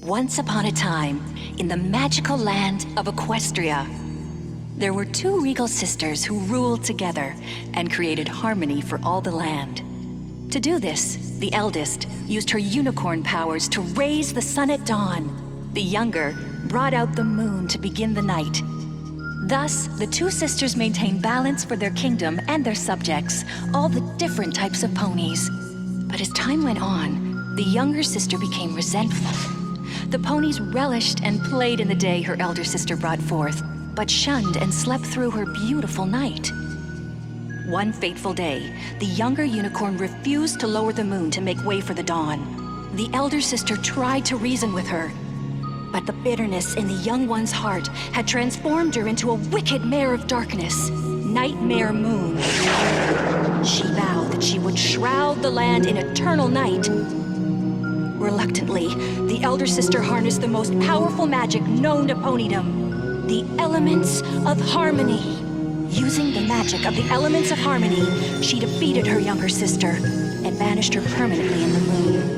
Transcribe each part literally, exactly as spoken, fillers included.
Once upon a time, in the magical land of Equestria, there were two regal sisters who ruled together and created harmony for all the land. To do this, the eldest used her unicorn powers to raise the sun at dawn. The younger brought out the moon to begin the night. Thus, the two sisters maintained balance for their kingdom and their subjects, all the different types of ponies. But as time went on, the younger sister became resentful. The ponies relished and played in the day her elder sister brought forth, but shunned and slept through her beautiful night. One fateful day, the younger unicorn refused to lower the moon to make way for the dawn. The elder sister tried to reason with her, but the bitterness in the young one's heart had transformed her into a wicked mare of darkness, Nightmare Moon. She vowed that she would shroud the land in eternal night. Reluctantly, the elder sister harnessed the most powerful magic known to ponydom, the elements of harmony. Using the magic of the elements of harmony, she defeated her younger sister and banished her permanently in the moon.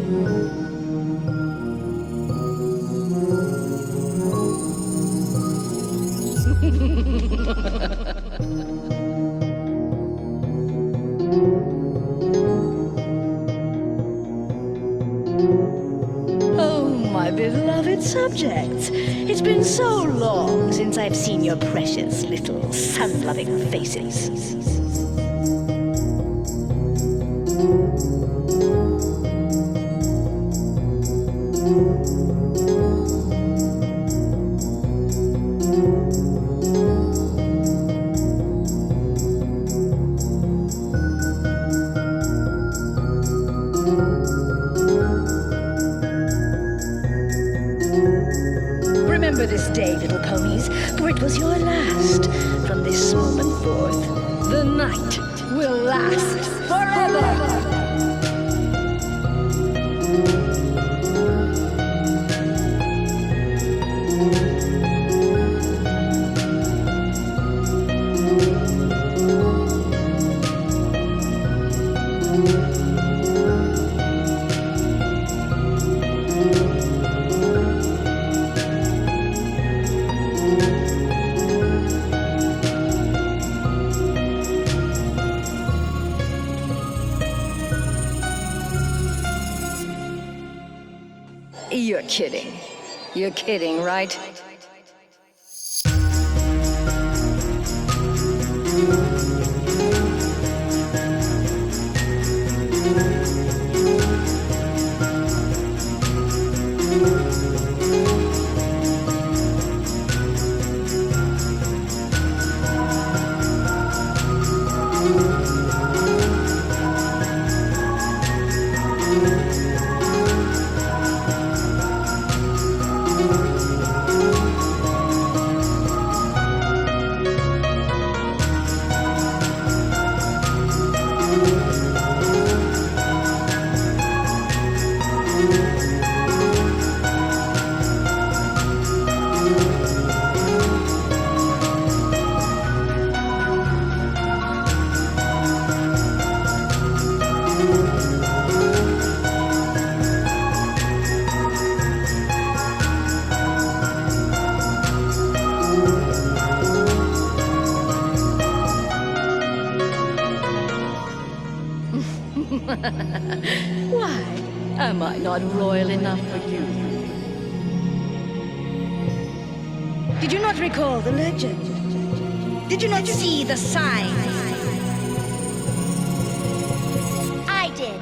Oh, my beloved subjects. It's been so long since I've seen your precious little sun-loving faces. Remember this day, little ponies, for it was your last. From this moment forth, the night will last forever! You're kidding. You're kidding, right? Why am I not royal enough for you? Did you not recall the legend? Did you not see the sign? I did.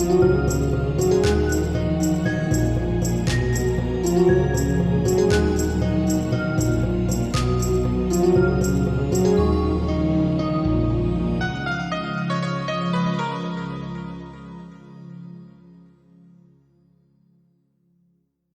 it.